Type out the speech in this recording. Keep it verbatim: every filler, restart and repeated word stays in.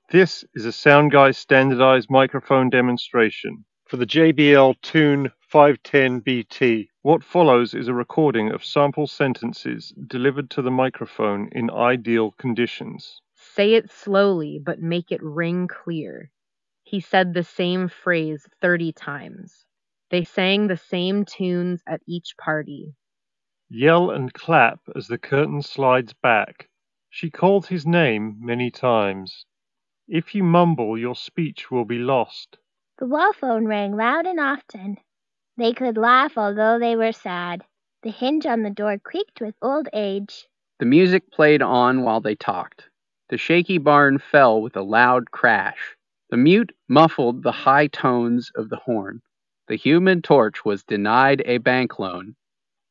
This is a SoundGuy standardized microphone demonstration for the J B L Tune five ten B T. What follows is a recording of sample sentences delivered to the microphone in ideal conditions. Say it slowly, but make it ring clear. He said the same phrase thirty times. They sang the same tunes at each party. Yell and clap as the curtain slides back. She called his name many times. If you mumble, your speech will be lost. The wall phone rang loud and often. They could laugh although they were sad. The hinge on the door creaked with old age. The music played on while they talked. The shaky barn fell with a loud crash. The mute muffled the high tones of the horn. The Human Torch was denied a bank loan.